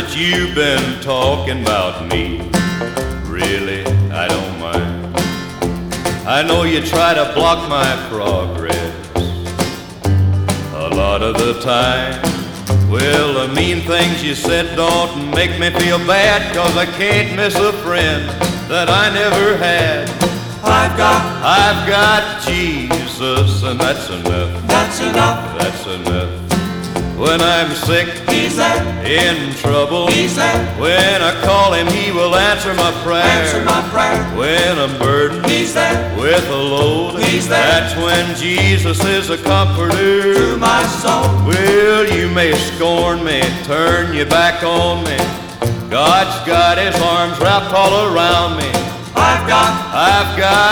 that you've been talking about me. Really, I don't mind. I know you try to block my progress a lot of the time. Well, the mean things you said don't make me feel bad, 'cause I can't miss a friend that I never had. I've got Jesus, and that's enough. That's enough. That's enough. When I'm sick, He's there. in trouble, He's there. when I call him, he will answer my prayer. Answer my prayer. When I'm burdened, He's there. with a load, He's there. that's when Jesus is a comforter To my soul. Well, you may scorn me, turn your back on me, God's got his arms wrapped all around me. I've got